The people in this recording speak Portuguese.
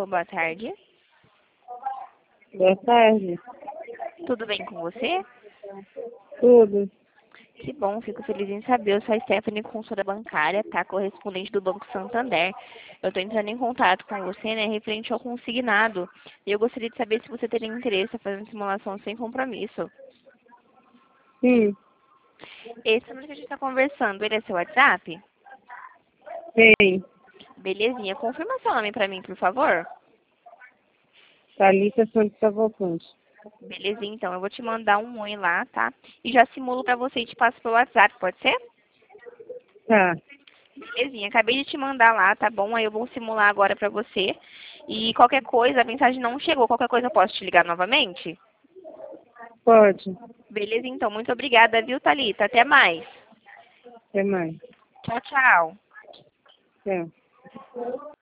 Alô, boa tarde. Boa tarde. Tudo bem com você? Tudo. Que bom, fico feliz em saber. Eu sou a Stephanie, consultora bancária, tá? Correspondente do Banco Santander. Eu estou entrando em contato com você, né, referente ao consignado. E eu gostaria de saber se você teria interesse em fazer uma simulação sem compromisso. Sim, Esse número que a gente está conversando, ele é seu WhatsApp? tem. Belezinha. Confirma seu nome para mim, por favor. Thalita Santos Cavalcante. Belezinha, então. Eu vou te mandar um oi lá, tá? E já simulo para você e te passo pelo WhatsApp, pode ser? Tá, Belezinha, acabei de te mandar lá, tá bom? Aí eu vou simular agora pra você. E qualquer coisa, a mensagem não chegou. Qualquer coisa eu posso te ligar novamente? pode. Beleza, então. Muito obrigada, viu, Thalita? Até mais. Até mais. Tchau, tchau. Tchau.